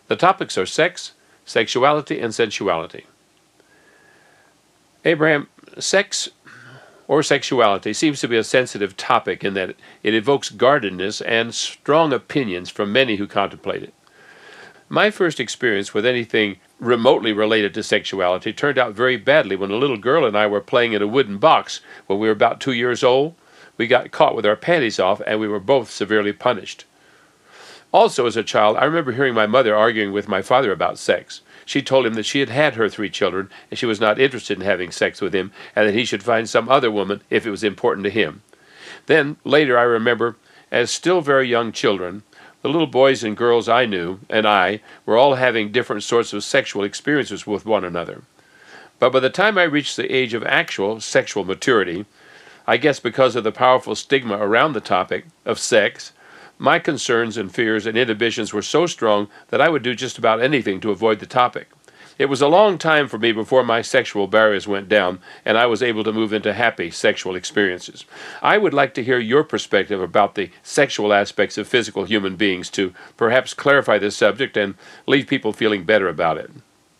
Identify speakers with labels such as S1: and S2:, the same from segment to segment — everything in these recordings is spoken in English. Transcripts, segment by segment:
S1: The topics are sex, sexuality, and sensuality. Abraham, sex or sexuality seems to be a sensitive topic in that it evokes guardedness and strong opinions from many who contemplate it. My first experience with anything remotely related to sexuality turned out very badly when a little girl and I were playing in a wooden box when we were about 2 years old. We got caught with our panties off, and we were both severely punished. Also, as a child, I remember hearing my mother arguing with my father about sex. She told him that she had had her 3 children, and she was not interested in having sex with him, and that he should find some other woman if it was important to him. Then, later, I remember, as still very young children, the little boys and girls I knew, and I, were all having different sorts of sexual experiences with one another. But by the time I reached the age of actual sexual maturity, I guess because of the powerful stigma around the topic of sex, my concerns and fears and inhibitions were so strong that I would do just about anything to avoid the topic. It was a long time for me before my sexual barriers went down and I was able to move into happy sexual experiences. I would like to hear your perspective about the sexual aspects of physical human beings to perhaps clarify this subject and leave people feeling better about it.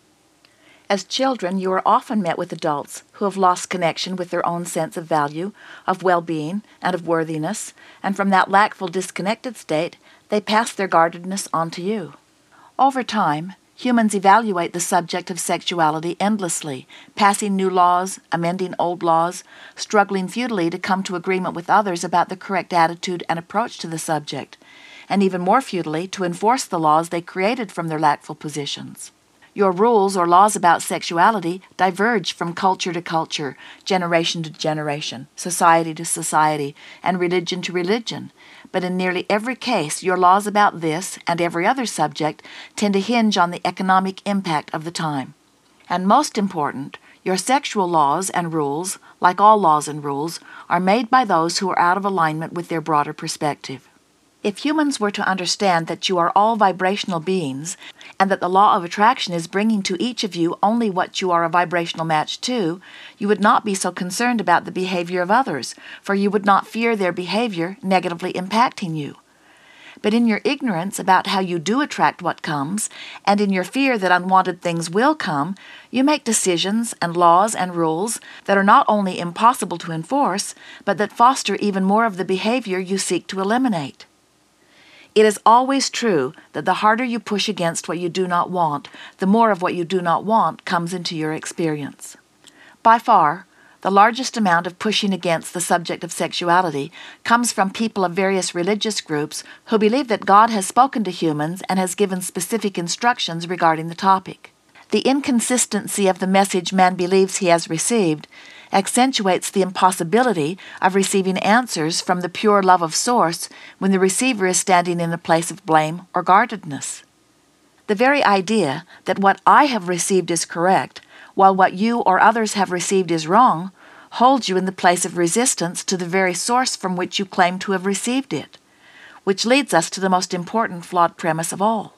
S2: As children, you are often met with adults who have lost connection with their own sense of value, of well-being, and of worthiness, and from that lackful, disconnected state, they pass their guardedness on to you. Over time, humans evaluate the subject of sexuality endlessly, passing new laws, amending old laws, struggling futilely to come to agreement with others about the correct attitude and approach to the subject, and even more futilely to enforce the laws they created from their lackful positions. Your rules or laws about sexuality diverge from culture to culture, generation to generation, society to society, and religion to religion. But in nearly every case, your laws about this and every other subject tend to hinge on the economic impact of the time. And most important, your sexual laws and rules, like all laws and rules, are made by those who are out of alignment with their broader perspective. If humans were to understand that you are all vibrational beings, and that the law of attraction is bringing to each of you only what you are a vibrational match to, you would not be so concerned about the behavior of others, for you would not fear their behavior negatively impacting you. But in your ignorance about how you do attract what comes, and in your fear that unwanted things will come, you make decisions and laws and rules that are not only impossible to enforce, but that foster even more of the behavior you seek to eliminate. It is always true that the harder you push against what you do not want, the more of what you do not want comes into your experience. By far, the largest amount of pushing against the subject of sexuality comes from people of various religious groups who believe that God has spoken to humans and has given specific instructions regarding the topic. The inconsistency of the message man believes he has received accentuates the impossibility of receiving answers from the pure love of Source when the receiver is standing in a place of blame or guardedness. The very idea that what I have received is correct, while what you or others have received is wrong, holds you in the place of resistance to the very source from which you claim to have received it, which leads us to the most important flawed premise of all.